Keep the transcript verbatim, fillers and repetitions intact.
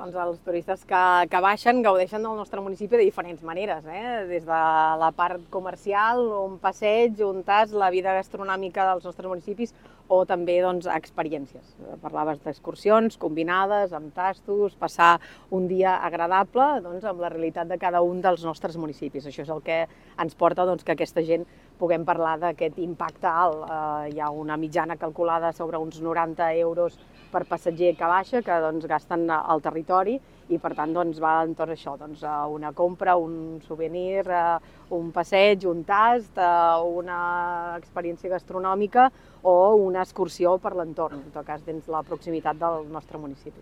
doncs, els turistes que, que baixen gaudeixen del nostre municipi de diferents maneres, eh? Des de la part comercial, un passeig, un tas, la vida gastronòmica dels nostres municipis o també doncs, experiències. Parlaves d'excursions combinades, amb tastos, passar un dia agradable doncs, amb la realitat de cada un dels nostres municipis. Això és el que ens porta doncs, que aquesta gent puguem parlar d'aquest impacte alt. Eh, hi ha una mitjana calculada sobre uns noranta euros per passatger que baixa, que doncs, gasten al territori i per tant doncs, va entorn això, doncs, una compra, un souvenir, un passeig, un tast, una experiència gastronòmica o una excursió per l'entorn, en tot cas dins la proximitat del nostre municipi.